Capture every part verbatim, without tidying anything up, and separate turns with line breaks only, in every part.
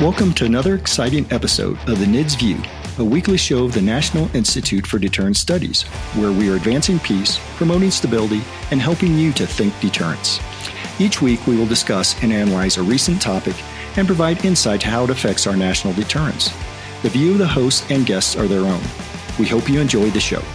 Welcome to another exciting episode of the N I D S View, a weekly show of the National Institute for Deterrence Studies, where we are advancing peace, promoting stability, and helping you to think deterrence. Each week, we will discuss and analyze a recent topic and provide insight to how it affects our national deterrence. The view of the hosts and guests are their own. We hope you enjoy the show.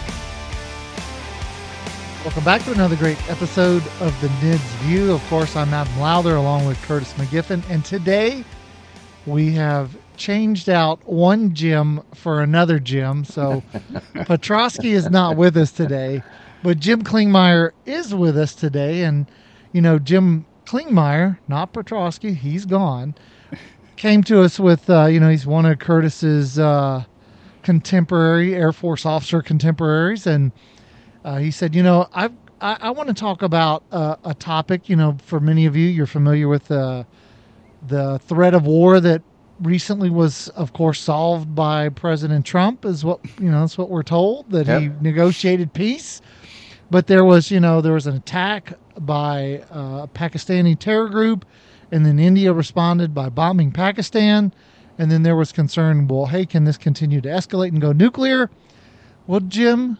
Welcome back to another great episode of the N I D S View. Of course, I'm Adam Lowther along with Curtis McGiffin, and today we have changed out one Jim for another Jim. So Petrosky is not with us today, but Jim Klingmeyer is with us today. And, you know, Jim Klingmeyer, not Petrosky, he's gone, came to us with, uh, you know, he's one of Curtis's uh, contemporary Air Force officer contemporaries. And uh, he said, you know, I've, I, I want to talk about uh, a topic, you know, for many of you, you're familiar with uh, the threat of war that recently was, of course, solved by President Trump, is what, you know, that's what we're told, that yep. he negotiated peace. But there was, you know, there was an attack by uh, a Pakistani terror group, and then India responded by bombing Pakistan. And then there was concern, well, hey, can this continue to escalate and go nuclear? Well, Jim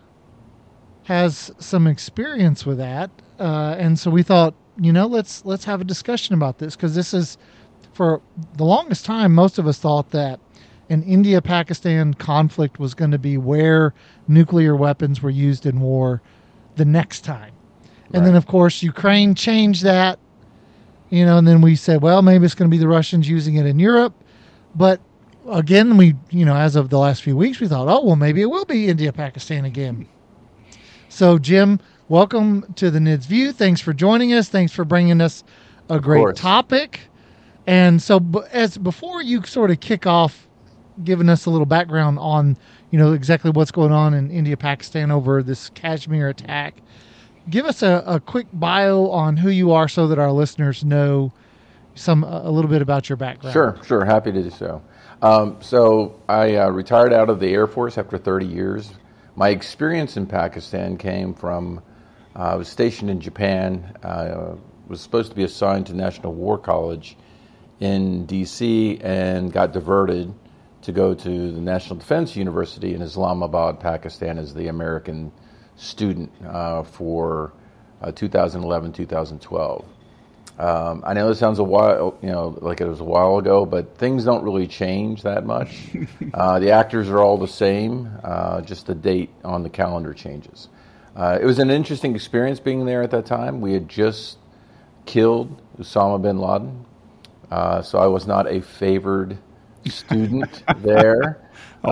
has some experience with that. Uh, and so we thought, you know, let's let's have a discussion about this, because this is, for the longest time, most of us thought that an India-Pakistan conflict was going to be where nuclear weapons were used in war the next time. And right. then, of course, Ukraine changed that, you know, and then we said, well, maybe it's going to be the Russians using it in Europe. But again, we, you know, as of the last few weeks, we thought, oh, well, maybe it will be India-Pakistan again. So, Jim, welcome to the N I D S View. Thanks for joining us. Thanks for bringing us a great topic. And so as before you sort of kick off giving us a little background on, you know, exactly what's going on in India, Pakistan over this Kashmir attack, give us a, a quick bio on who you are so that our listeners know some a little bit about your background.
Sure, sure. Happy to do so. Um, so I uh, retired out of the Air Force after thirty years. My experience in Pakistan came from, uh, I was stationed in Japan, uh, was supposed to be assigned to National War College in D C and got diverted to go to the National Defense University in Islamabad, Pakistan, as the American student uh, for uh, two thousand eleven, two thousand twelve. Um, I know this sounds a while, you know, like it was a while ago, but things don't really change that much. uh, the actors are all the same, uh, just the date on the calendar changes. Uh, it was an interesting experience being there at that time. We had just killed Osama bin Laden. Uh, so I was not a favored student there.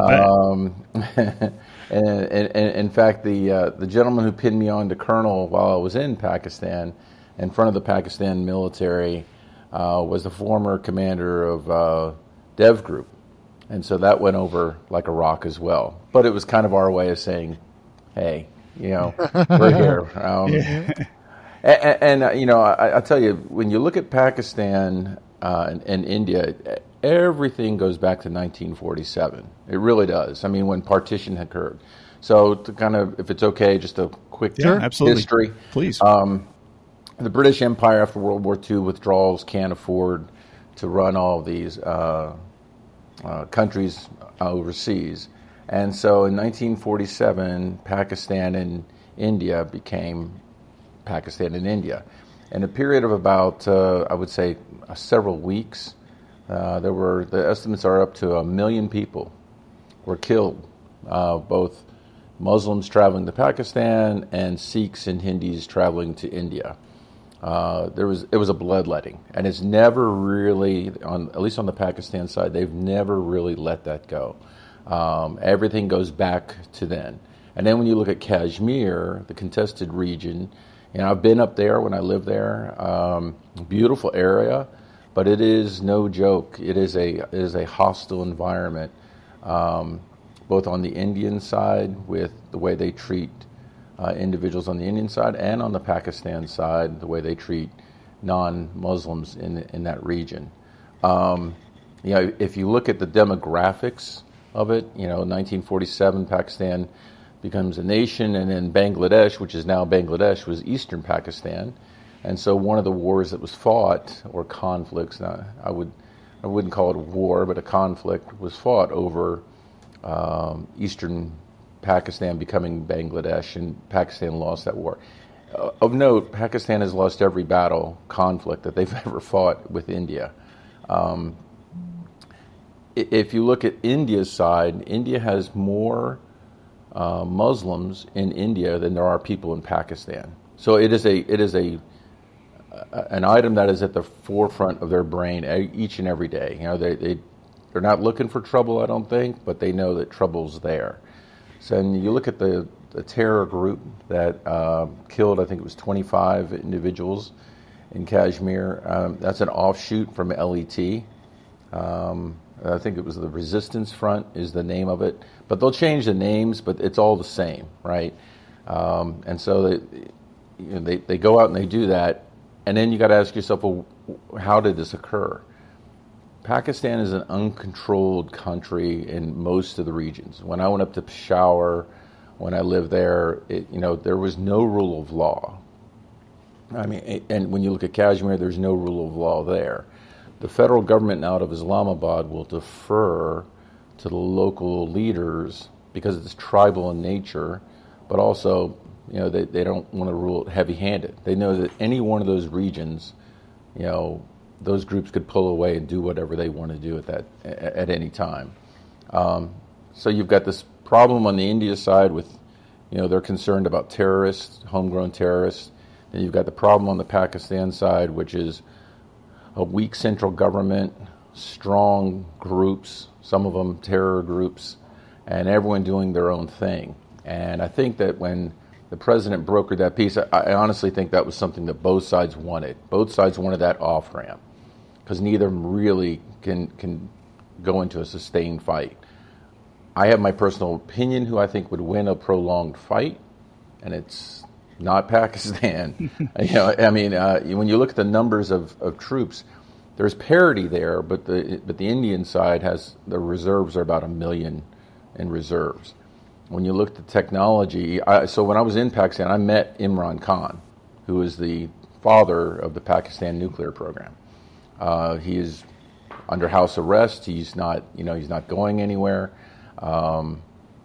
Um, and, and, and in fact, the uh, the gentleman who pinned me on to colonel while I was in Pakistan, in front of the Pakistan military, uh, was the former commander of uh, Dev Group. And so that went over like a rock as well. But it was kind of our way of saying, hey, you know, we're here. Um, yeah. And, and uh, you know, I, I'll tell you, when you look at Pakistan uh, and, and India, everything goes back to nineteen forty-seven. It really does. I mean, when partition occurred. So to kind of, if it's okay, just a quick
yeah, absolutely.
history.
Please.
Um, the British Empire after World War Two withdrawals can't afford to run all of these uh, uh, countries overseas. And so in nineteen forty-seven, Pakistan and India became Pakistan and India. In a period of about, uh, I would say, uh, several weeks, uh, there were, the estimates are up to a million people were killed, uh, both Muslims traveling to Pakistan and Sikhs and Hindus traveling to India. Uh, there was, it was a bloodletting, and it's never really, on at least on the Pakistan side, they've never really let that go. Um, everything goes back to then. And then when you look at Kashmir, the contested region, and I've been up there when I lived there. Um, beautiful area, but it is no joke. It is a it is a hostile environment, um, both on the Indian side with the way they treat uh, individuals on the Indian side, and on the Pakistan side, the way they treat non-Muslims in in that region. Um, you know, if you look at the demographics of it, you know, nineteen forty-seven, Pakistan becomes a nation, and then Bangladesh, which is now Bangladesh, was eastern Pakistan. And so one of the wars that was fought, or conflicts, now I would I wouldn't call it a war, but a conflict was fought over um, eastern Pakistan becoming Bangladesh, and Pakistan lost that war. Uh, of note, Pakistan has lost every battle, conflict that they've ever fought with India. Um, if you look at India's side, India has more uh, Muslims in India than there are people in Pakistan. So it is a it is a an item that is at the forefront of their brain each and every day. You know, they, they, they're not looking for trouble, I don't think, but they know that trouble's there. So and you look at the, the terror group that uh, killed, I think it was twenty-five individuals in Kashmir. Um, that's an offshoot from L E T. Um, I think it was the Resistance Front is the name of it. But they'll change the names, but it's all the same, right? Um, and so they, you know, they, they go out and they do that. And then you got to ask yourself, well, how did this occur? Pakistan is an uncontrolled country in most of the regions. When I went up to Peshawar, when I lived there, it, you know, there was no rule of law. I mean, and when you look at Kashmir, there's no rule of law there. The federal government out of Islamabad will defer to the local leaders because it's tribal in nature, but also, you know, they, they don't want to rule it heavy-handed. They know that any one of those regions, you know, those groups could pull away and do whatever they want to do at that at any time. Um, so you've got this problem on the India side with, you know, they're concerned about terrorists, homegrown terrorists. And you've got the problem on the Pakistan side, which is a weak central government, strong groups, some of them terror groups, and everyone doing their own thing. And I think that when the president brokered that peace, I, I honestly think that was something that both sides wanted. Both sides wanted that off-ramp, because neither of them really can can go into a sustained fight. I have my personal opinion who I think would win a prolonged fight, and it's not Pakistan. you know, I mean, uh, when you look at the numbers of, of troops, there's parity there, but the but the Indian side has, the reserves are about a million in reserves. When you look at the technology, I, so when I was in Pakistan, I met Imran Khan, who is the father of the Pakistan nuclear program. Uh, he is under house arrest. He's not, you know, he's not going anywhere. Um,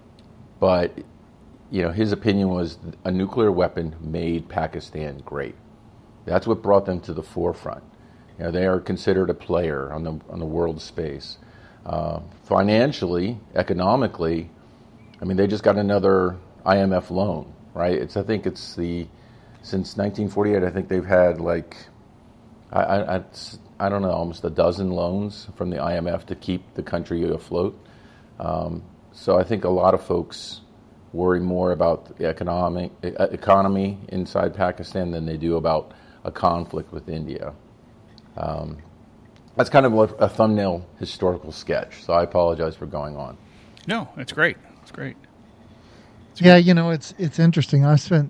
but, you know, his opinion was a nuclear weapon made Pakistan great. That's what brought them to the forefront. You know, they are considered a player on the on the world space. Uh, financially, economically, I mean, they just got another I M F loan, right? It's I think it's the since nineteen forty-eight. I think they've had like I I, I don't know, almost a dozen loans from the I M F to keep the country afloat. Um, so I think a lot of folks worry more about the economic economy inside Pakistan than they do about a conflict with India. Um, that's kind of a, a thumbnail historical sketch. So I apologize for going on.
No, it's great. It's great. It's
yeah,
great.
you know, it's it's interesting. I spent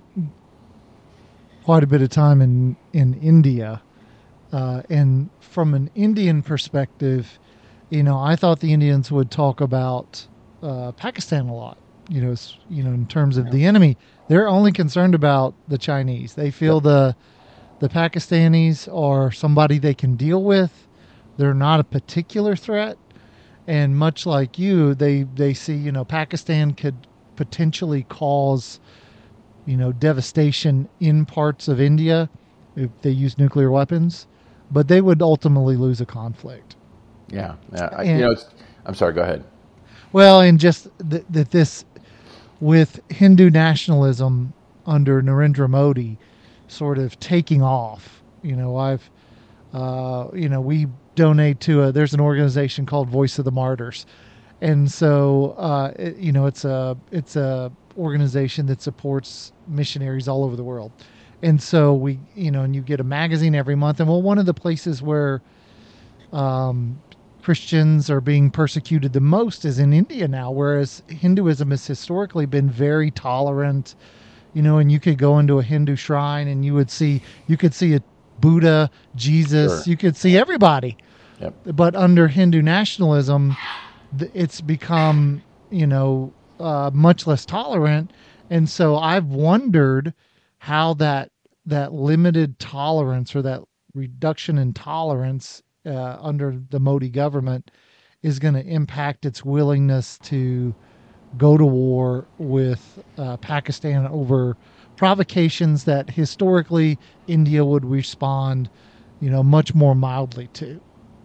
quite a bit of time in in India, uh, and from an Indian perspective, you know, I thought the Indians would talk about uh, Pakistan a lot. You know, you know, in terms of the enemy, they're only concerned about the Chinese. They feel yep. the the Pakistanis are somebody they can deal with. They're not a particular threat. And much like you, they, they see, you know, Pakistan could potentially cause, you know, devastation in parts of India if they use nuclear weapons, but they would ultimately lose a conflict.
Yeah. yeah. I,
And,
you know, it's, I'm sorry, go ahead.
well, and just th- that this, with Hindu nationalism under Narendra Modi sort of taking off, you know, I've, uh, you know, we donate to a, there's an organization called Voice of the Martyrs. And so, uh, it, you know, it's a, it's a organization that supports missionaries all over the world. And so we, you know, and you get a magazine every month. And well, one of the places where, um, Christians are being persecuted the most is in India now, whereas Hinduism has historically been very tolerant, you know, and you could go into a Hindu shrine and you would see, you could see a Buddha, Jesus,
Sure.
you could see everybody.
Yep.
But under Hindu nationalism, th- it's become, you know, uh, much less tolerant. And so I've wondered how that, that limited tolerance or that reduction in tolerance uh, under the Modi government is going to impact its willingness to go to war with uh, Pakistan over provocations that historically India would respond, you know, much more mildly to.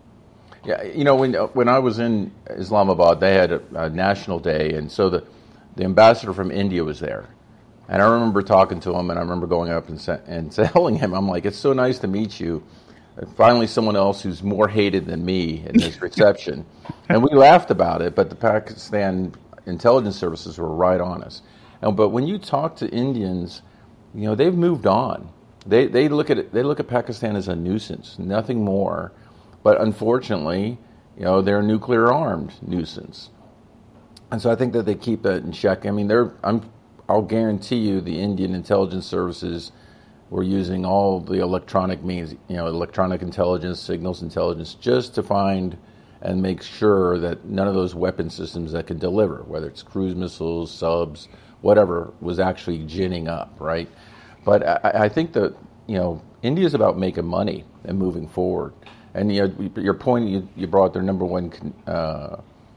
Yeah, you know, when when I was in Islamabad, they had a, a national day, and so the the ambassador from India was there, and I remember talking to him, and I remember going up and sa- and telling him, I'm like, it's so nice to meet you. And finally, someone else who's more hated than me in this reception, and we laughed about it, but the Pakistan intelligence services were right on us. And, but when you talk to Indians, you know, they've moved on. They they look at it, they look at Pakistan as a nuisance, nothing more. But unfortunately, you know, they're a nuclear-armed nuisance, and so I think that they keep that in check. I mean, they're I'm I'll guarantee you, the Indian intelligence services were using all the electronic means, you know, electronic intelligence, signals intelligence, just to find and make sure that none of those weapon systems that can deliver, whether it's cruise missiles, subs, whatever, was actually ginning up, right? But I, I think that, you know, India is about making money and moving forward. And you know, your point, you, you brought their number one con, uh,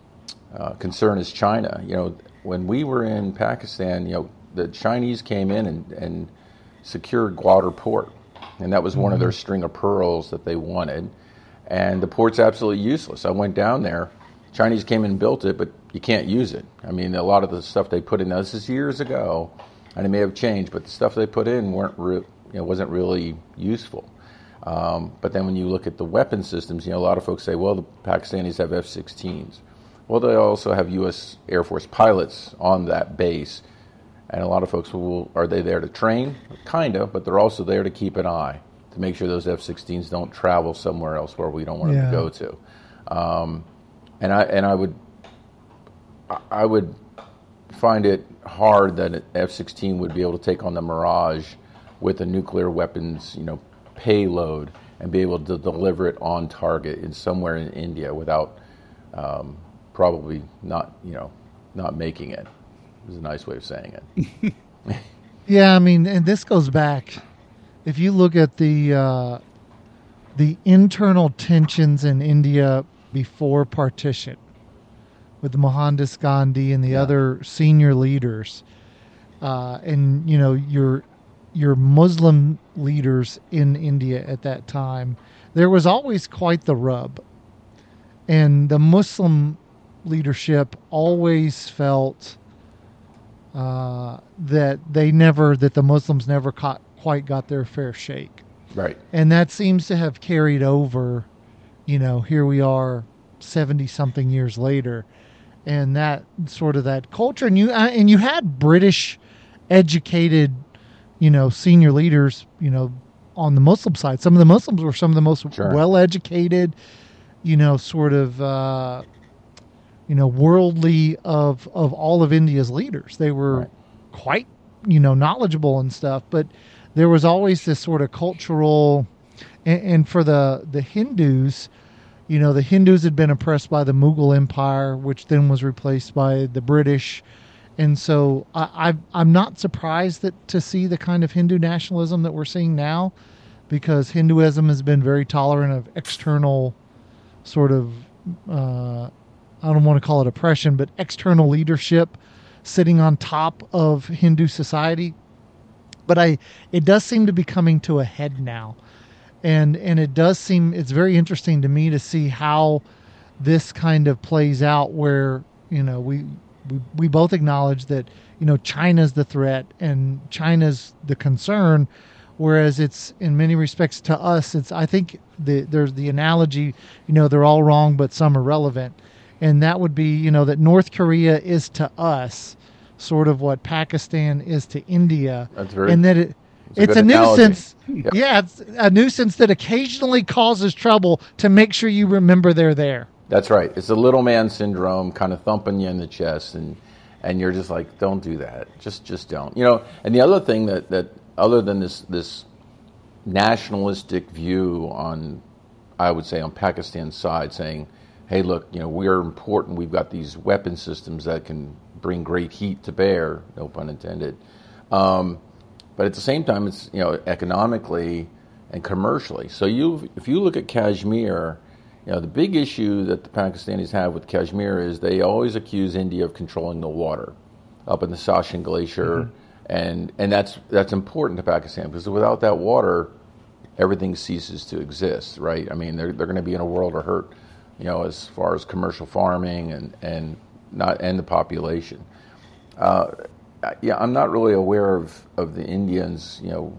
uh, concern is China. You know, when we were in Pakistan, you know, the Chinese came in and, and secured Gwadar Port, and that was one mm-hmm. of their string of pearls that they wanted. And the port's absolutely useless. I went down there. Chinese came and built it, but you can't use it. I mean, a lot of the stuff they put in, now this is years ago, and it may have changed, but the stuff they put in weren't re- you know, wasn't really useful. Um, but then when you look at the weapon systems, you know, a lot of folks say, well, the Pakistanis have F sixteens. Well, they also have U S Air Force pilots on that base. And a lot of folks will, are they there to train? Kind of, but they're also there to keep an eye, to make sure those F sixteens don't travel somewhere else where we don't want
yeah.
them to go to. Um, and I and I would I would find it hard that an F sixteen would be able to take on the Mirage with a nuclear weapons, you know, payload and be able to deliver it on target in somewhere in India without um, probably not, you know, not making it. Is a nice way of saying it.
Yeah, I mean, and this goes back. If you look at the uh, the internal tensions in India before partition, with Mohandas Gandhi and the yeah. other senior leaders, uh, and you know your your Muslim leaders in India at that time, there was always quite the rub, and the Muslim leadership always felt uh, that they never that the Muslims never caught. quite got their fair shake.
Right.
And that seems to have carried over, you know, here we are seventy something years later. And that sort of that culture, and you, and you had British educated, you know, senior leaders, you know, on the Muslim side. Some of the Muslims were some of the most sure. well-educated, you know, sort of, uh, you know, worldly of, of all of India's leaders. They were right. quite, you know, knowledgeable and stuff, but there was always this sort of cultural, and, and for the, the Hindus, you know, the Hindus had been oppressed by the Mughal Empire, which then was replaced by the British. And so I, I, I'm not surprised that to see the kind of Hindu nationalism that we're seeing now, because Hinduism has been very tolerant of external sort of, uh, I don't want to call it oppression, but external leadership sitting on top of Hindu society. But I, it does seem to be coming to a head now. And and it does seem, it's very interesting to me to see how this kind of plays out where, you know, we, we, we both acknowledge that, you know, China's the threat and China's the concern, whereas it's in many respects to us, it's, I think the, there's the analogy, you know, they're all wrong, but some are relevant. And that would be, you know, that North Korea is to us sort of what Pakistan is to India.
That's very,
and that it, it's a, a nuisance. Yeah. yeah, it's a nuisance that occasionally causes trouble to make sure you remember they're there.
That's right. It's a little man syndrome, kind of thumping you in the chest, and and you're just like, don't do that. Just just don't. You know. And the other thing that, that other than this this nationalistic view on, I would say on Pakistan's side, saying, hey, look, you know, we're important. We've got these weapon systems that can bring great heat to bear, no pun intended. Um, but at the same time, it's, you know, economically and commercially. So you, if you look at Kashmir, You know, the big issue that the Pakistanis have with Kashmir is they always accuse India of controlling the water up in the Sachin Glacier, mm-hmm. and and that's that's important to Pakistan because without that water, everything ceases to exist, right? I mean, they're they're going to be in a world of hurt, you know, as far as commercial farming and and not and the population. Uh, yeah, I'm not really aware of of the Indians, you know,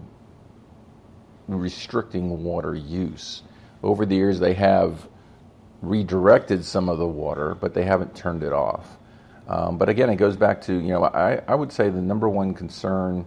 restricting water use. Over the years, they have redirected some of the water, but they haven't turned it off. Um, but again, it goes back to, you know, I, I would say the number one concern,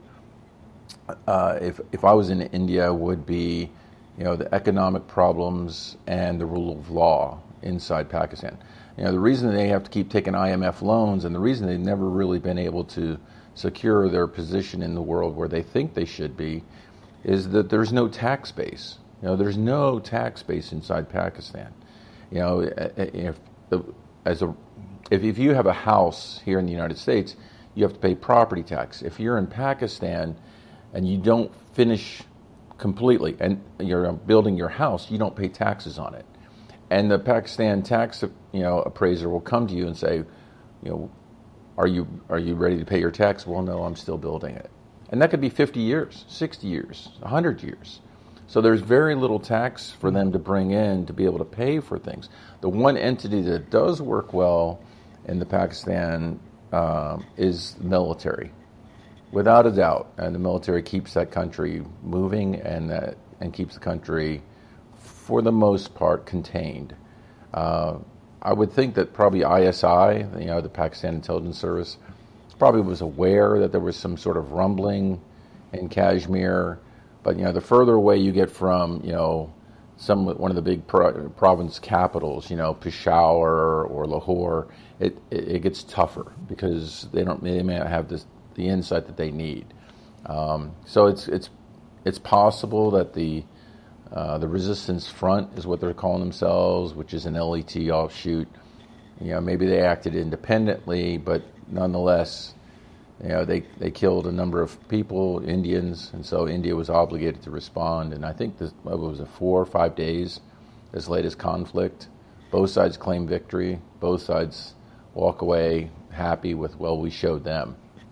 uh, if if I was in India, would be, you know, the economic problems and the rule of law inside Pakistan. You know, the reason they have to keep taking I M F loans and the reason they've never really been able to secure their position in the world where they think they should be is that there's no tax base. You know, there's no tax base inside Pakistan. You know, if as a if if you have a house here in the United States, you have to pay property tax. If you're in Pakistan and you don't finish completely and you're building your house, you don't pay taxes on it. And the Pakistan tax, you know, appraiser will come to you and say, you know, are you are you ready to pay your tax? Well, no, I'm still building it. And that could be fifty years, sixty years, one hundred years. So there's very little tax for them to bring in to be able to pay for things. The one entity that does work well in the Pakistan um, is the military, without a doubt. And the military keeps that country moving and that and keeps the country, for the most part, contained. Uh, I would think that probably I S I, you know, the Pakistan Intelligence Service, probably was aware that there was some sort of rumbling in Kashmir. But, you know, the further away you get from, you know, some one of the big pro- province capitals, you know, Peshawar or Lahore, it, it, it gets tougher because they don't they may not have this, the insight that they need. Um, so it's it's it's possible that the uh, the Resistance Front is what they're calling themselves, which is an L E T offshoot. You know, maybe they acted independently, but nonetheless, you know, they, they killed a number of people, Indians, and so India was obligated to respond. And I think this what was it, four or five days, this latest conflict. Both sides claim victory. Both sides walk away happy with, well, we showed them.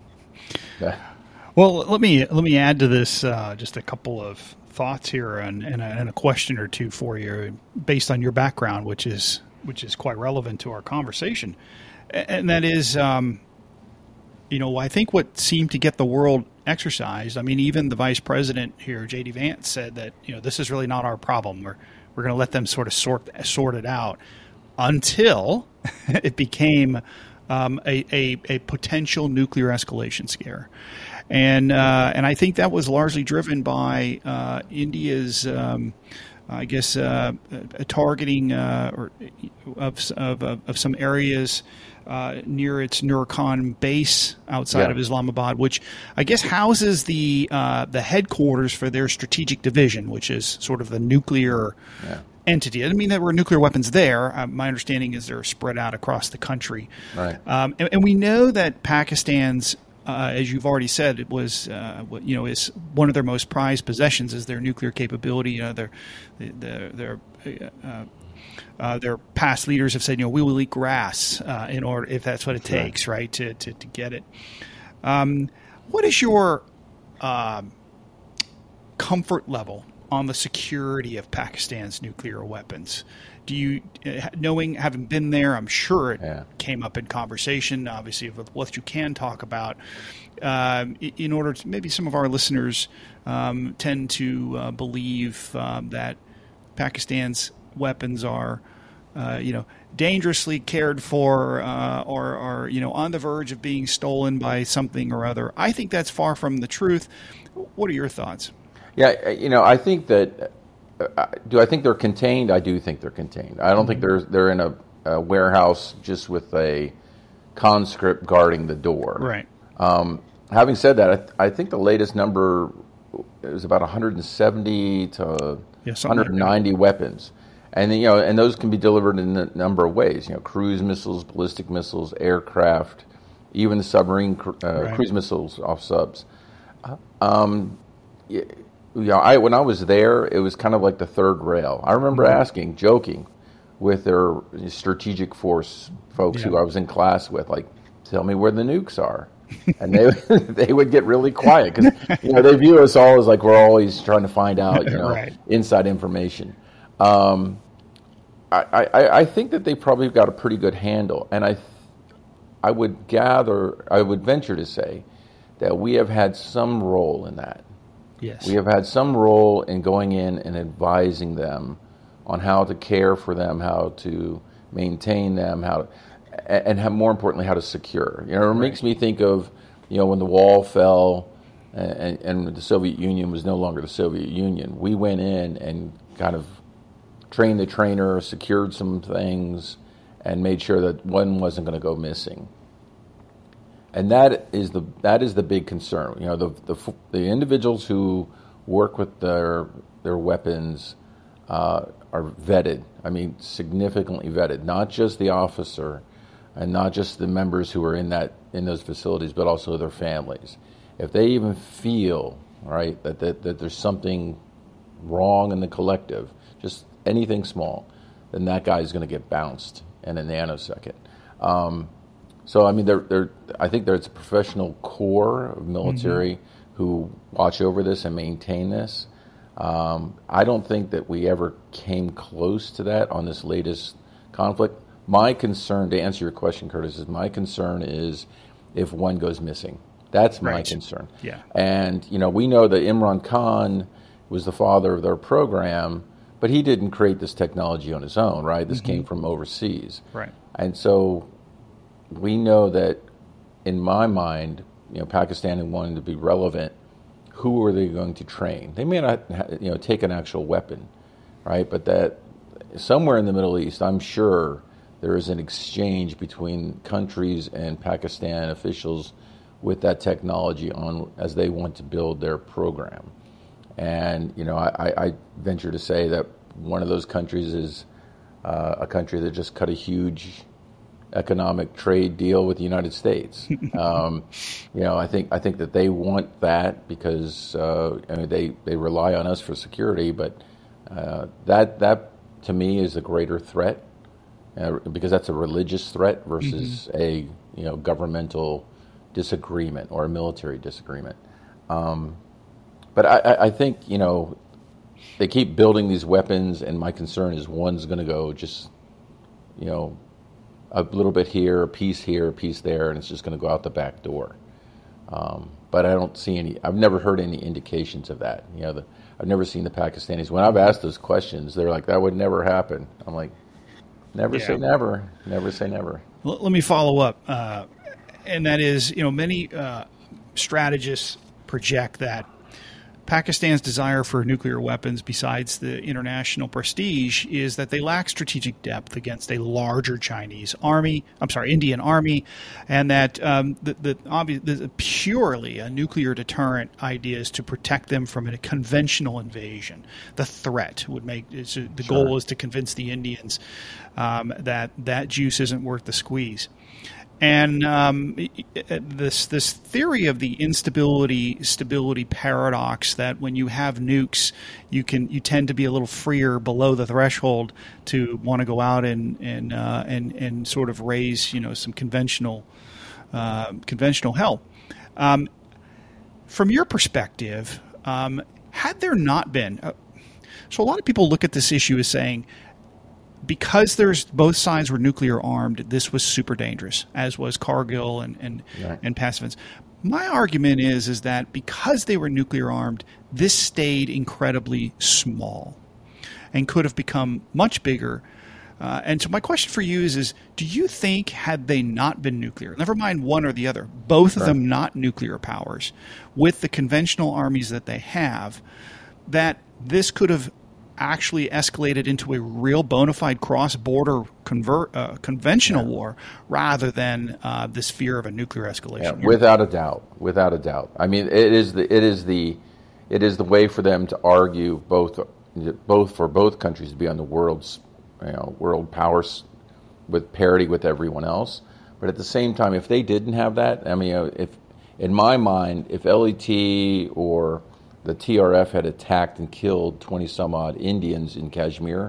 Well, let me let me add to this uh, just a couple of thoughts here and, and, a, and a question or two for you based on your background, which is which is quite relevant to our conversation, and that is. Um, You know, I think what seemed to get the world exercised, I mean, even the vice president here, J D Vance, said that, you know, this is really not our problem. We're, we're going to let them sort of sort sort it out until it became um, a, a, a potential nuclear escalation scare. And uh, and I think that was largely driven by uh, India's, um, I guess, uh, targeting uh, or of, of, of some areas Uh, near its Nurkan base outside
yeah.
of Islamabad, which I guess houses the uh, the headquarters for their strategic division, which is sort of the nuclear yeah. entity. I mean, there were nuclear weapons there. Uh, my understanding is they're spread out across the country.
Right.
Um, and, and we know that Pakistan's, uh, as you've already said, it was uh, you know is one of their most prized possessions is their nuclear capability. You know, their their their uh, Uh, their past leaders have said, you know, we will eat grass uh, in order, if that's what it
sure.
takes, right, to, to, to get it. Um, what is your uh, comfort level on the security of Pakistan's nuclear weapons? Do you, uh, knowing, having been there, I'm sure it
yeah.
came up in conversation, obviously, with what you can talk about, um, in order to, maybe some of our listeners um, tend to uh, believe um, that Pakistan's weapons are, uh, you know, dangerously cared for, uh, or are, you know, on the verge of being stolen by something or other. I think that's far from the truth. What are your thoughts?
Yeah, you know, I think that. Uh, do I think they're contained? I do think they're contained. I don't mm-hmm. think they're they're in a, a warehouse just with a conscript guarding the door.
Right.
Um, having said that, I, th- I think the latest number is about one hundred seventy to
yeah,
one hundred ninety like weapons. And you know, and those can be delivered in a number of ways. You know, cruise missiles, ballistic missiles, aircraft, even the submarine uh, right. cruise missiles off subs. Um, you know, I when I was there, it was kind of like the third rail. I remember mm-hmm. asking, joking, with their strategic force folks
Yeah.
who I was in class with, like, tell me where the nukes are. And they they would get really quiet because, you know, they view us all as like we're always trying to find out, you know,
Right.
inside information. Um, I, I, I think that they probably got a pretty good handle, and I I would gather, I would venture to say that we have had some role in that.
Yes.
We have had some role in going in and advising them on how to care for them, how to maintain them, how to, and how, more importantly, how to secure. You know, it
Right.
makes me think of, you know, when the wall fell and, and the Soviet Union was no longer the Soviet Union. We went in and kind of trained the trainer, secured some things, and made sure that one wasn't going to go missing. And that is the that is the big concern. You know, the the, the individuals who work with their their weapons uh, are vetted. I mean, significantly vetted. Not just the officer, and not just the members who are in that in those facilities, but also their families. If they even feel right that that, that there's something wrong in the collective, just anything small, then that guy is going to get bounced in a nanosecond. Um, so, I mean, they're, they're, I think there's a professional core of military mm-hmm. who watch over this and maintain this. Um, I don't think that we ever came close to that on this latest conflict. My concern, to answer your question, Curtis, is my concern is if one goes missing. That's my
Right.
concern.
Yeah.
And, you know, we know that Imran Khan was the father of their program, but he didn't create this technology on his own, right? This mm-hmm. came from overseas.
Right.
And so we know that, in my mind, you know, Pakistan wanting to be relevant, who are they going to train? They may not, you know, take an actual weapon, right? But that somewhere in the Middle East, I'm sure there is an exchange between countries and Pakistan officials with that technology on as they want to build their program. And, you know, I, I venture to say that one of those countries is uh, a country that just cut a huge economic trade deal with the United States. um, you know, I think I think that they want that because uh, I mean, they, they rely on us for security, but uh, that that to me is a greater threat uh, because that's a religious threat versus mm-hmm. a you know governmental disagreement or a military disagreement. Um, but I, I think you know they keep building these weapons, and my concern is one's going to go just you know. a little bit here, a piece here, a piece there, and it's just going to go out the back door. Um, but I don't see any, I've never heard any indications of that. You know, the, I've never seen the Pakistanis, when I've asked those questions, they're like, that would never happen. I'm like, never
Yeah.
say never, never say never.
L- let me follow up. Uh, and that is, you know, many uh, strategists project that Pakistan's desire for nuclear weapons, besides the international prestige, is that they lack strategic depth against a larger Chinese army, I'm sorry, Indian army, and that um, the, the, obvious, the purely a nuclear deterrent idea is to protect them from a conventional invasion. The threat would make, is, the
Sure.
goal is to convince the Indians um, that that juice isn't worth the squeeze. And um, this this theory of the instability stability paradox, that when you have nukes, you can you tend to be a little freer below the threshold to want to go out and and uh, and and sort of raise you know some conventional uh, conventional hell. Um, from your perspective, um, had there not been, uh, so a lot of people look at this issue as saying, because there's both sides were nuclear armed, this was super dangerous, as was Kargil and and,
Right.
and past events. My argument is is that because they were nuclear armed, this stayed incredibly small and could have become much bigger. Uh, and so my question for you is, is do you think had they not been nuclear, never mind one or the other, both of
Right.
them not nuclear powers, with the conventional armies that they have, that this could have actually escalated into a real bona fide cross-border convert, uh, conventional
Yeah.
war rather than uh, this fear of a nuclear escalation?
Yeah, without a doubt, without a doubt. I mean, it is the it is the it is the way for them to argue both both for both countries to be on the world's you know world powers with parity with everyone else. But at the same time, if they didn't have that, I mean, if in my mind, if L E T or the T R F had attacked and killed twenty some odd Indians in Kashmir,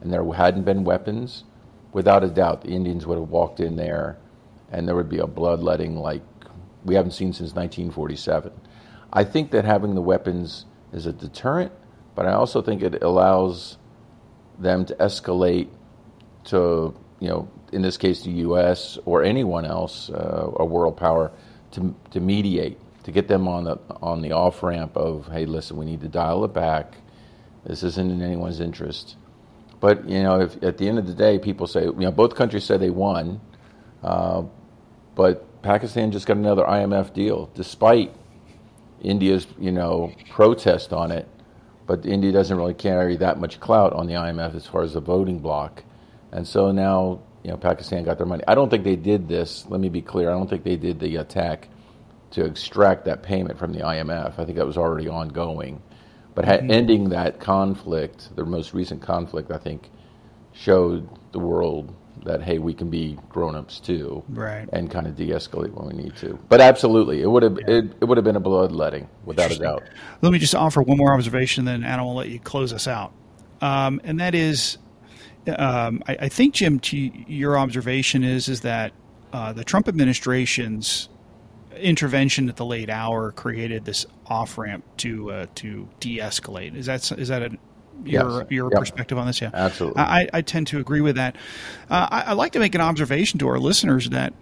and there hadn't been weapons, without a doubt, the Indians would have walked in there, and there would be a bloodletting like we haven't seen since nineteen forty-seven. I think that having the weapons is a deterrent, but I also think it allows them to escalate to, you know, in this case, the U S or anyone else, uh, a world power, to to mediate, to get them on the on the off ramp of, hey, listen, we need to dial it back. This isn't in anyone's interest. But you know, if at the end of the day, people say, you know, both countries say they won, uh, but Pakistan just got another I M F deal, despite India's, you know, protest on it. But India doesn't really carry that much clout on the I M F as far as the voting bloc, and so now, you know, Pakistan got their money. I don't think they did this. Let me be clear. I don't think they did the attack to extract that payment from the I M F. I think that was already ongoing. But mm-hmm. ha- ending that conflict, the most recent conflict, I think, showed the world that, hey, we can be grown-ups too,
right,
and kind of de-escalate when we need to. But absolutely, it would have yeah. it, it would have been a bloodletting, without a doubt.
Let me just offer one more observation, then Adam will let you close us out. Um, and that is, um, I, I think, Jim, to your observation is is that uh, the Trump administration's intervention at the late hour created this off-ramp to uh, to de-escalate. Is that is that a your
yes.
your
yep.
perspective on this? Yeah,
absolutely.
I, I tend to agree with that. Uh, I, I'd like to make an observation to our listeners that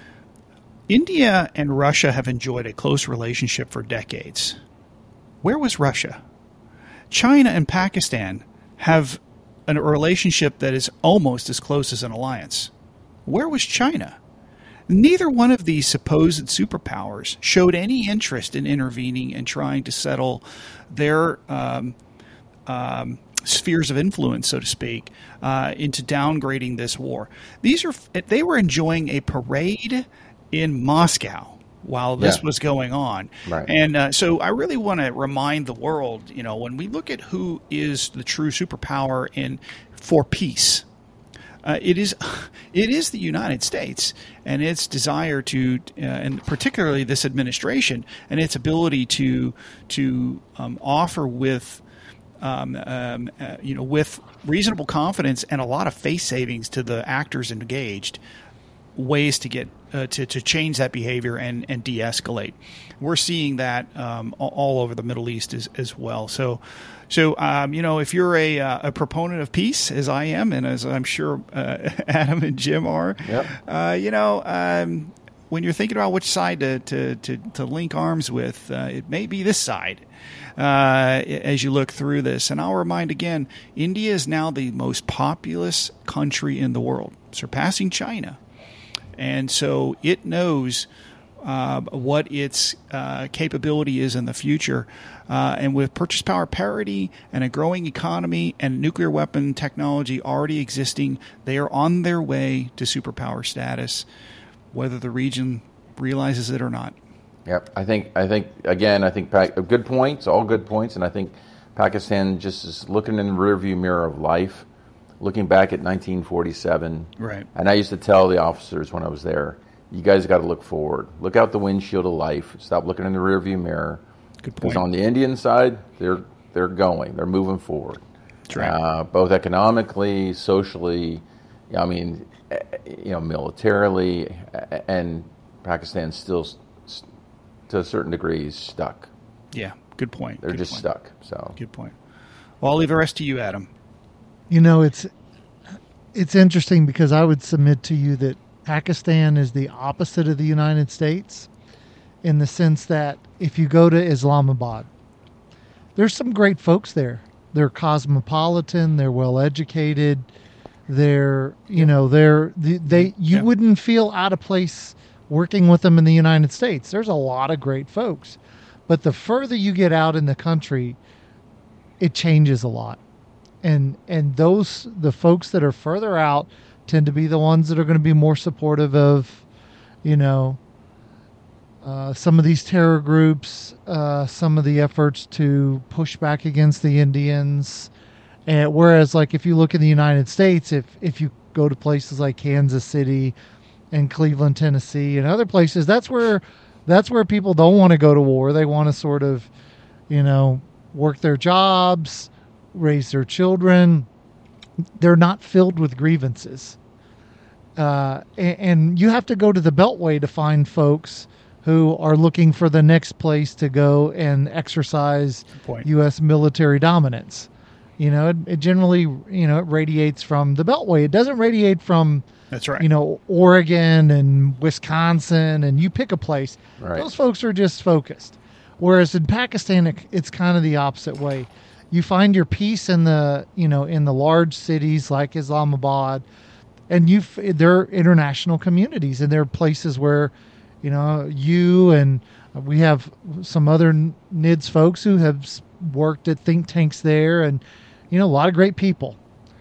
India and Russia have enjoyed a close relationship for decades. Where was Russia? China and Pakistan have a relationship that is almost as close as an alliance. Where was China? Neither one of these supposed superpowers showed any interest in intervening and trying to settle their um, um, spheres of influence, so to speak, uh, into downgrading this war. These are they were enjoying a parade in Moscow while this
yeah.
was going on.
Right.
And uh, so I really want to remind the world, you know, when we look at who is the true superpower in for peace, Uh, it is, it is the United States and its desire to, uh, and particularly this administration and its ability to to um, offer with, um, um, uh, you know, with reasonable confidence and a lot of face savings to the actors engaged, ways to get uh, to to change that behavior and and de-escalate. We're seeing that um, all over the Middle East as as well. So. So, um, you know, if you're a, uh, a proponent of peace, as I am, and as I'm sure uh, Adam and Jim are,
yep.
uh, you know, um, when you're thinking about which side to, to, to, to link arms with, uh, it may be this side uh, as you look through this. And I'll remind again, India is now the most populous country in the world, surpassing China. And so it knows uh, what its uh, capability is in the future. Uh, and with purchase power parity and a growing economy and nuclear weapon technology already existing, they are on their way to superpower status, whether the region realizes it or not.
Yep, I think I think again, I think good points, all good points, and I think Pakistan just is looking in the rearview mirror of life, looking back at nineteen forty-seven.
Right.
And I used to tell the officers when I was there, you guys got to look forward, look out the windshield of life, stop looking in the rearview mirror.
Good point.
Because on the Indian side, they're they're going, they're moving forward,
That's right.
uh, both economically, socially, I mean, you know, militarily, and Pakistan's still, to a certain degree, stuck.
Yeah, good point.
They're
good
just
point.
stuck. So
good point. Well, I'll leave the rest to you, Adam.
You know, it's it's interesting because I would submit to you that Pakistan is the opposite of the United States, in the sense that if you go to Islamabad, there's some great folks there. They're cosmopolitan, they're well educated, they're, you yeah. know, they're, they, they you yeah. wouldn't feel out of place working with them in the United States. There's a lot of great folks. But the further you get out in the country, it changes a lot. And and those, the folks that are further out tend to be the ones that are going to be more supportive of, you know, Uh, some of these terror groups, uh, some of the efforts to push back against the Indians. And whereas, like, if you look in the United States, if, if you go to places like Kansas City and Cleveland, Tennessee, and other places, that's where that's where people don't want to go to war. They want to sort of, you know, work their jobs, raise their children, they're not filled with grievances. Uh, and, and you have to go to the Beltway to find folks who are looking for the next place to go and exercise U S military dominance. You know, it, it generally, you know, it radiates from the Beltway. It doesn't radiate from,
that's right,
you know, Oregon and Wisconsin, and you pick a place.
Right.
Those folks are just focused. Whereas in Pakistan, it, it's kind of the opposite way. You find your peace in the, you know, in the large cities like Islamabad, and you they're international communities, and they're places where, you know, you and we have some other N I D S folks who have worked at think tanks there, and, you know, a lot of great people.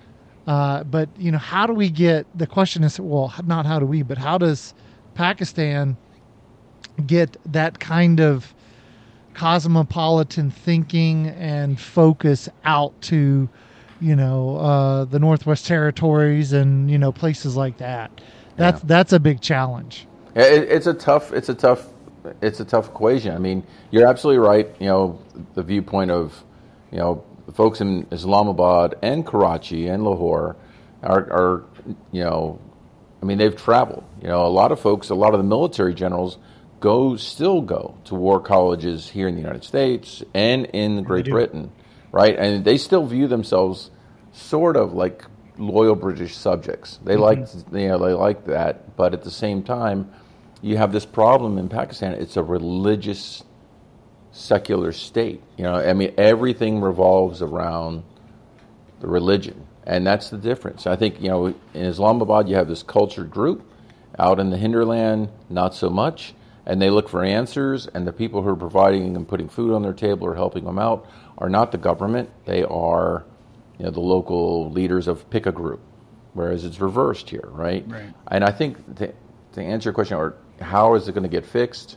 Uh, but, you know, how do we get, the question is, well, not how do we, but how does Pakistan get that kind of cosmopolitan thinking and focus out to, you know, uh, the Northwest Territories and, you know, places like that? That's, yeah. that's a big challenge.
It, it's a tough, it's a tough, it's a tough equation. I mean, you're absolutely right. You know, the viewpoint of, you know, the folks in Islamabad and Karachi and Lahore are, are, you know, I mean, they've traveled. You know, a lot of folks, a lot of the military generals go, still go to war colleges here in the United States and in Great Britain, right? And they still view themselves sort of like loyal British subjects. They mm-hmm. like, you know, they like that, but at the same time, you have this problem in Pakistan. It's a religious, secular state. You know, I mean, everything revolves around the religion, and that's the difference. I think, you know, in Islamabad, you have this cultured group. Out in the hinterland, not so much, and they look for answers, and the people who are providing and putting food on their table or helping them out are not the government. They are, you know, the local leaders of pick a group, whereas it's reversed here, right?
Right.
And I think to, to answer your question, or how is it going to get fixed?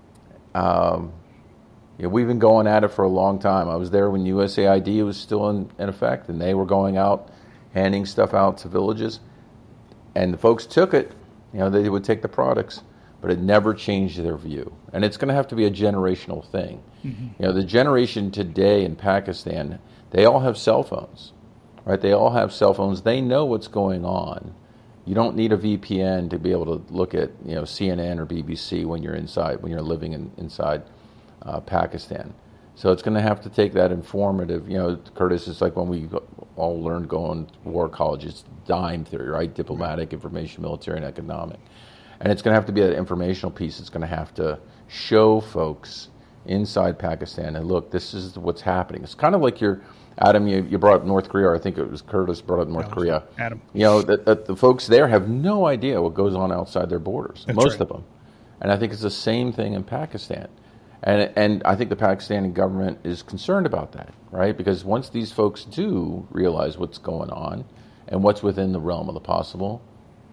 Um, you know, we've been going at it for a long time. I was there when U S A I D was still in, in effect, and they were going out, handing stuff out to villages, and the folks took it. You know, they would take the products, but it never changed their view. And it's going to have to be a generational thing. Mm-hmm. You know, the generation today in Pakistan, they all have cell phones, right? They all have cell phones. They know what's going on. You don't need a V P N to be able to look at, you know, C N N or B B C when you're inside, when you're living in, inside uh, Pakistan. So it's going to have to take that informative, you know, Curtis, it's like when we all learned going to war college, it's DIME theory, right? Diplomatic, information, military, and economic. And it's going to have to be an informational piece. It's going to have to show folks inside Pakistan, and look, this is what's happening. It's kind of like you're, Adam, you, you brought up North Korea, or I think it was Curtis brought up North no, Korea.
Adam.
You know, that the, the folks there have no idea what goes on outside their borders, That's most
right.
of them. And I think it's the same thing in Pakistan. And and I think the Pakistani government is concerned about that, right? Because once these folks do realize what's going on and what's within the realm of the possible,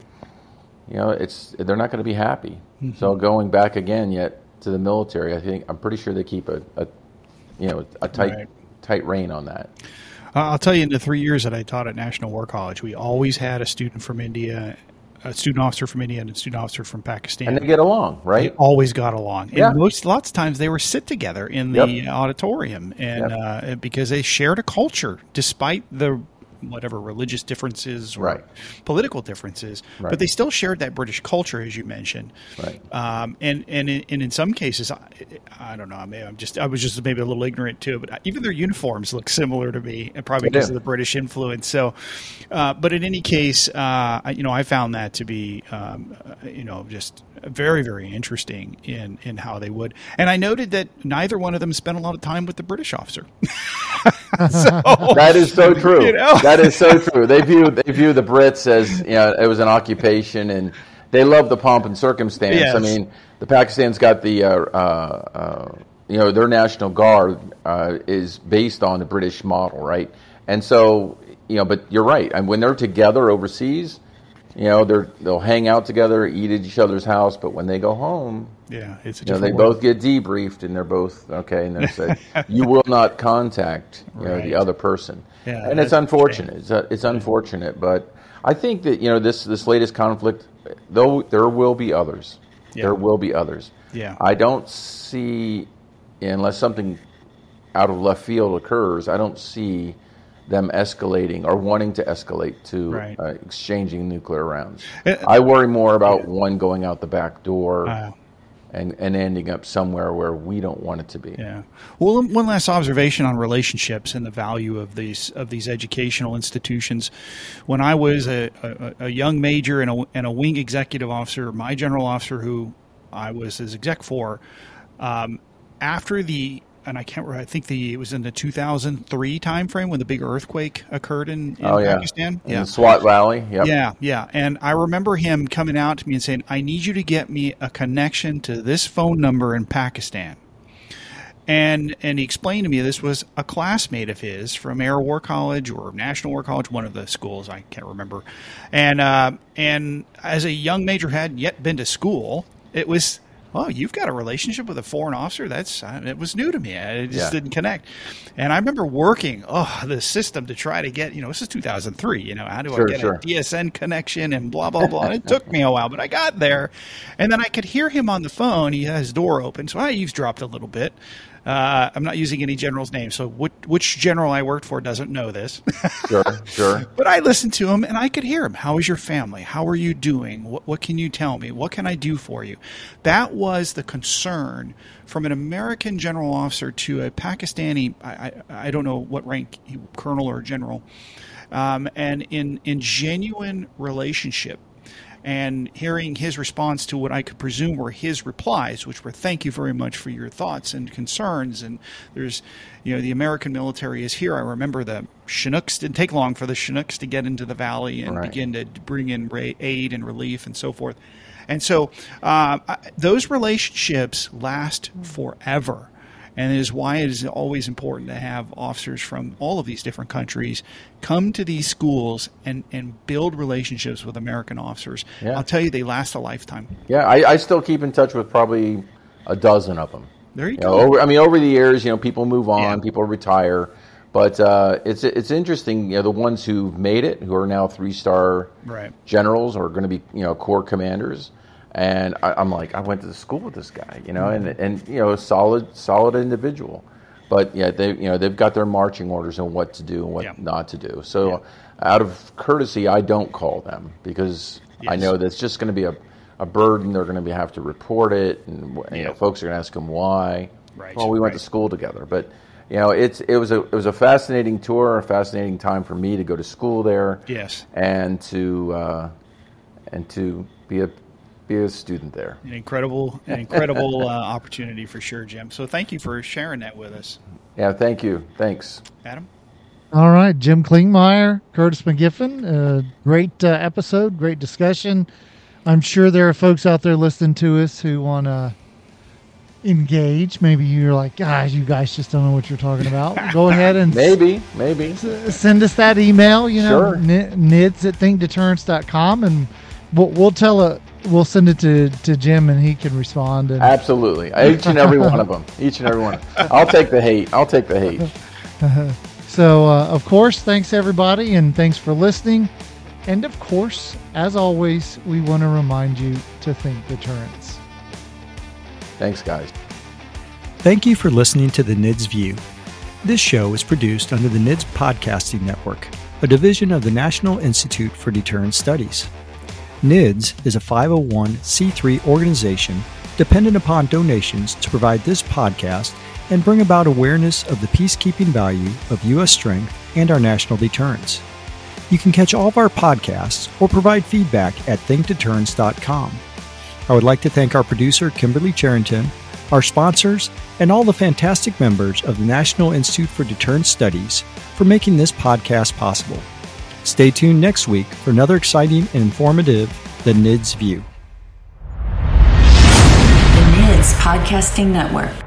you know, it's they're not going to be happy. Mm-hmm. So going back again yet to the military, I think I'm pretty sure they keep a, a you know, a tight right. tight rein on that.
Uh, I'll tell you, in the three years that I taught at National War College, we always had a student from India, a student officer from India, and a student officer from Pakistan.
And they get along, right?
They always got along.
Yeah.
And most, lots of times they were sit together in the yep. auditorium, and
yep.
uh, because they shared a culture, despite the whatever religious differences or
right.
political differences,
right.
but they still shared that British culture, as you mentioned.
Right.
Um, and and in, and in some cases, I, I don't know. I mean, I'm just I was just maybe a little ignorant too, but even their uniforms look similar to me, and probably because of the British influence. So, uh, but in any case, uh, I, you know, I found that to be, um, uh, you know, just very, very interesting in, in how they would. And I noted that neither one of them spent a lot of time with the British officer.
So, that is so true. You know? That is so true. They view they view the Brits as, you know, it was an occupation, and they love the pomp and circumstance.
Yes.
I mean, the Pakistan's got the, uh, uh, uh, you know, their National Guard uh, is based on the British model, right? And so, you know, but you're right. And when they're together overseas, you know, they're they'll hang out together, eat at each other's house, but when they go home,
yeah, it's a
you know, they
world.
both get debriefed, and they're both okay, and they say, "You will not contact you know,
right.
the other person,"
yeah,
and it's unfortunate. It's uh, it's unfortunate, but I think that you know this this latest conflict, though there will be others,
yeah.
there will be others.
Yeah,
I don't see, unless something out of left field occurs, I don't see them escalating or wanting to escalate to
Right.
uh, exchanging nuclear rounds.
Uh,
I worry more about one going out the back door
Uh,
and, and ending up somewhere where we don't want it to be.
Yeah. Well, one last observation on relationships and the value of these of these educational institutions. When I was a, a, a young major and a, and a wing executive officer, my general officer, who I was his exec for, um, after the and I can't remember, I think the it was in the two thousand three timeframe when the big earthquake occurred in, in
Oh, yeah.
Pakistan.
In the Swat Valley. Yep.
Yeah, yeah. And I remember him coming out to me and saying, I need you to get me a connection to this phone number in Pakistan. And and he explained to me this was a classmate of his from Air War College or National War College, one of the schools, I can't remember. And uh, and as a young major hadn't yet been to school, it was, oh, you've got a relationship with a foreign officer? That's uh, it was new to me. I just
Yeah.
didn't connect. And I remember working, oh, the system to try to get, you know, this is two thousand three, you know, how do
Sure,
I get
sure.
a D S N connection and blah, blah, blah. And it took me a while, but I got there. And then I could hear him on the phone. He had his door open, so I eavesdropped a little bit. Uh, I'm not using any general's name, so which, which general I worked for doesn't know this.
Sure, sure.
But I listened to him, and I could hear him. How is your family? How are you doing? What, what can you tell me? What can I do for you? That was the concern from an American general officer to a Pakistani, I, I, I don't know what rank, he, colonel or general, um, and in, in genuine relationship. And hearing his response to what I could presume were his replies, which were, thank you very much for your thoughts and concerns. And there's, you know, the American military is here. I remember the Chinooks didn't take long for the Chinooks to get into the valley and
Right.
begin to bring in ra- aid and relief and so forth. And so uh, I- those relationships last forever. And it is why it is always important to have officers from all of these different countries come to these schools and, and build relationships with American officers.
Yeah.
I'll tell you, they last a lifetime.
Yeah, I, I still keep in touch with probably a dozen of them.
There you
You
go.
know, over, I mean, over the years, you know, people move on,
Yeah.
people retire, but uh, it's it's interesting. You know, the ones who've made it, who are now three-star
Right.
generals, or going to be, you know, corps commanders. And I, I'm like, I went to school with this guy, you know, and and you know, a solid solid individual. But yeah, they you know they've got their marching orders on what to do and what
Yeah.
not to do. So,
Yeah.
out of courtesy, I don't call them because I
Yes.
know that's just going to be a, a burden. They're going to be have to report it, and you
Yeah.
know, folks are going to ask them why.
Right,
Well, we went
right.
to school together, but you know, it's it was a it was a fascinating tour, a fascinating time for me to go to school there.
Yes.
and to uh, and to be a be a student there.
An incredible, an incredible uh, opportunity for sure, Jim. So thank you for sharing that with us.
Yeah, thank you. Thanks.
Adam?
All right, Jim Klingmeyer, Curtis McGiffin. Uh, great uh, episode, great discussion. I'm sure there are folks out there listening to us who want to engage. Maybe you're like, guys, you guys just don't know what you're talking about. Go ahead and
Maybe, maybe.
s- send us that email, you know,
Sure.
n- nids at think deterrence dot com, and we'll, we'll tell a, we'll send it to, to Jim and he can respond. And
Absolutely. Each and every one of them. Each and every one. I'll take the hate. I'll take the hate.
So, uh, of course, thanks everybody, and thanks for listening. And of course, as always, we want to remind you to think deterrence.
Thanks, guys.
Thank you for listening to the N I D S View. This show is produced under the N I D S Podcasting Network, a division of the National Institute for Deterrence Studies. N I D S is a five oh one c three organization dependent upon donations to provide this podcast and bring about awareness of the peacekeeping value of U S strength and our national deterrence. You can catch all of our podcasts or provide feedback at think deterrence dot com. I would like to thank our producer, Kimberly Charrington, our sponsors, and all the fantastic members of the National Institute for Deterrence Studies for making this podcast possible. Stay tuned next week for another exciting and informative The N I D S View.
The N I D S Podcasting Network.